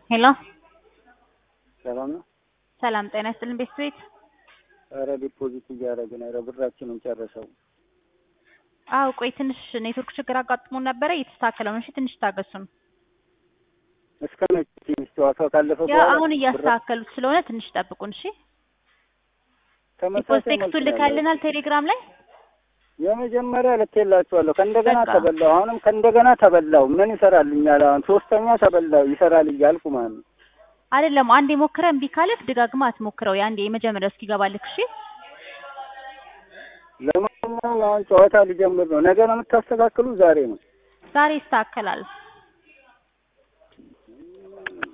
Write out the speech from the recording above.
ሄሎ ሰላም ነው። ሰላም ጤና ይስጥልን ቤት ኧረ ዲፖዚት እያደረግን ኧረ ብራችንን ጨረሰው። አው ቆይ ትንሽ ኔትወርክ ችግር አጋጥሞን ነበረ እየተስተካከለ ነው። እሺ ትንሽ ታገሱን። እስከ መቼ ትንሽ ጨዋታው ካለፈ ያ በኋላ አሁን እያስተካከሉት ስለሆነ ትንሽ ጠብቁን። እሺ ተመሳሳይ ቴክስቱን ልካልናል ቴሌግራም ላይ የመጀመሪያ ልኬላችኋለሁ። ከእንደገና በቃ ተበላው። አሁንም ከእንደገና ተበላው። ምን ይሰራልኛል? አሁን ሶስተኛ ተበላው ይሰራል እያልኩ ማለት ነው። አይደለም አንዴ ሞክረህ እምቢ ካለህ ደጋግማ አትሞክረው። ያንዴ የመጀመሪያው እስኪገባልህ እሺ። ለማንኛውም አሁን ጨዋታ ሊጀምር ነው። ነገ ነው የምታስተካክሉ? ዛሬ ነው? ዛሬ ይስተካከላል።